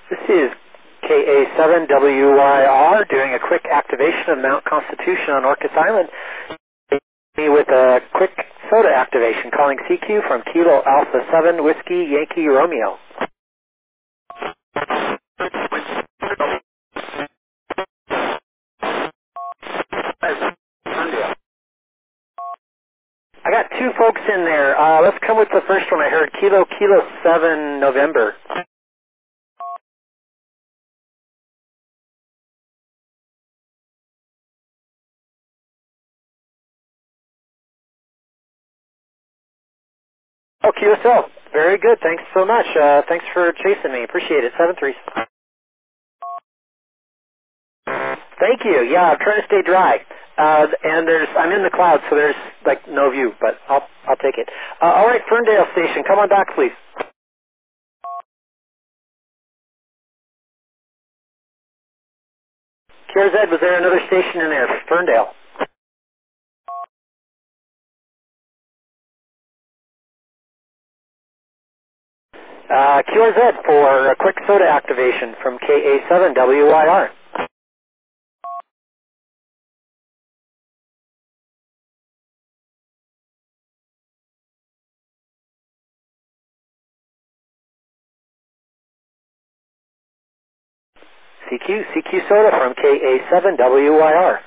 This is KA7WYR doing a quick activation of Mount Constitution on Orcas Island with a quick soda activation, calling CQ from Kilo Alpha 7 Whiskey Yankee Romeo. I got two folks in there. Let's come with the first one I heard, Kilo 7 November. Oh, QSL. Very good. Thanks so much. Thanks for chasing me. Appreciate it. 7-3. Thank you. Yeah, I'm trying to stay dry. And I'm in the clouds, so there's like no view, but I'll take it. All right, Ferndale Station, come on back, please. KRZ, was there another station in there? Ferndale. QRZ for a quick soda activation from KA7WYR. CQ soda from KA7WYR.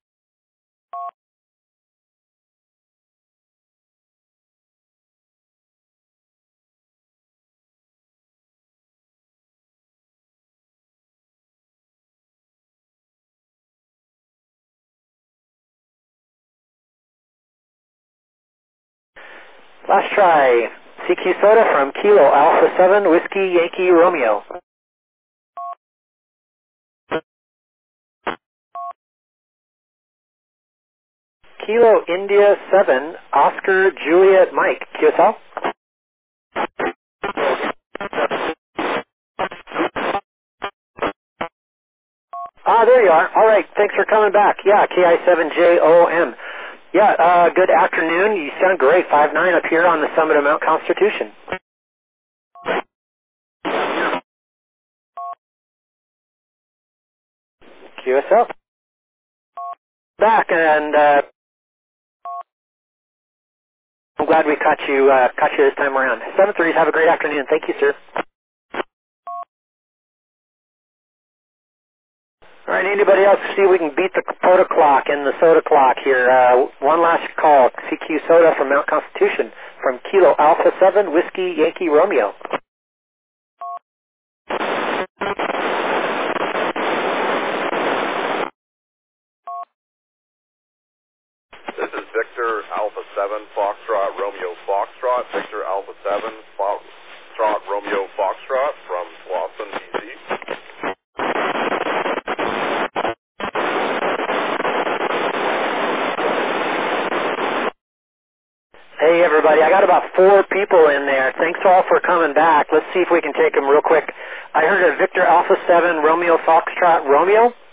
Last try. CQ soda from Kilo Alpha 7 Whiskey Yankee Romeo. Kilo India 7 Oscar Juliet Mike. QSL? There you are. All right, thanks for coming back. Yeah, KI7JOM. Yeah, good afternoon. You sound great. 5-9 up here on the summit of Mount Constitution. QSL. Back, and I'm glad we caught you this time around. 7-3s, have a great afternoon. Thank you, sir. All right, anybody else see if we can beat the soda clock and the soda clock here? One last call, CQ soda from Mount Constitution from Kilo Alpha 7 Whiskey Yankee Romeo. This is Victor Alpha 7 Foxtrot Romeo Foxtrot, Victor Alpha 7 Foxtrot Romeo Foxtrot from Slauson, BC. Hey everybody, I got about 4 people in there. Thanks all for coming back. Let's see if we can take them real quick. I heard a Victor Alpha 7 Romeo Foxtrot Romeo.